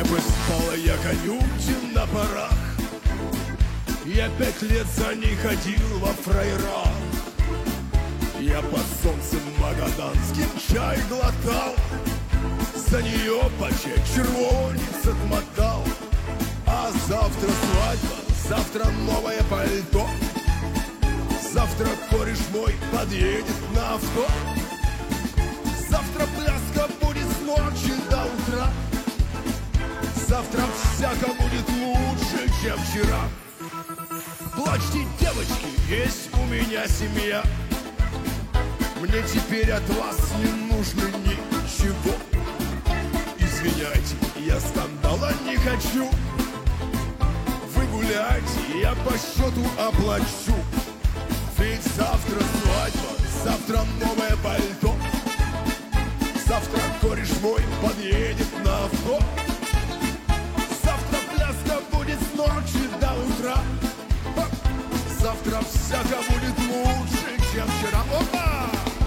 Мне бы спала я конюшен на парах, я 5 лет за ней ходил во фраерах. Я под солнцем магаданским чай глотал, за нее по червонец отмотал. А завтра свадьба, завтра новое пальто, завтра кореш мой подъедет на авто. Завтра пляска будет с ночи до утра, завтра всяко будет лучше, чем вчера. Плачьте, девочки, есть у меня семья, мне теперь от вас не нужно ничего. Извиняйте, я скандала не хочу, вы гуляйте, я по счету оплачу. Ведь завтра свадьба, завтра новое пальто, завтра кореш мой подъедет на авто. Завтра пляска будет с ночи до утра, завтра всяко будет лучше, чем вчера. Опа!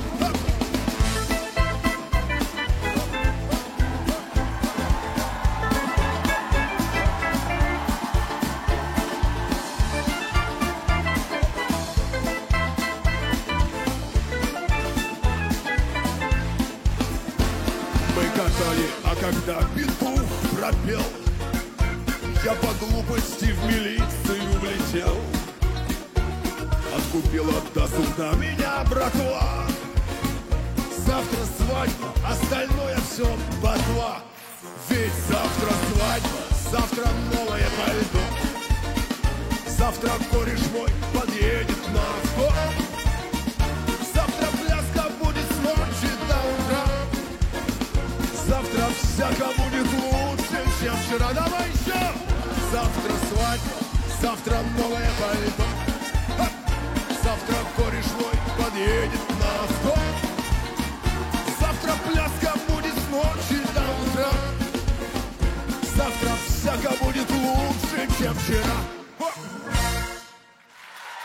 Мы катали, а когда петух пропел, я по глупости в милицию влетел. Откупила до суда меня братва. Завтра свадьба, остальное все ботва. Ведь завтра свадьба, завтра новое пальто, завтра кореш мой подъедет на авто. Завтра пляска будет с ночи до утра, завтра всяко будет лучше, чем вчера. Давай еще! Завтра свадьба, завтра новое пальто, завтра кореш мой подъедет на авто.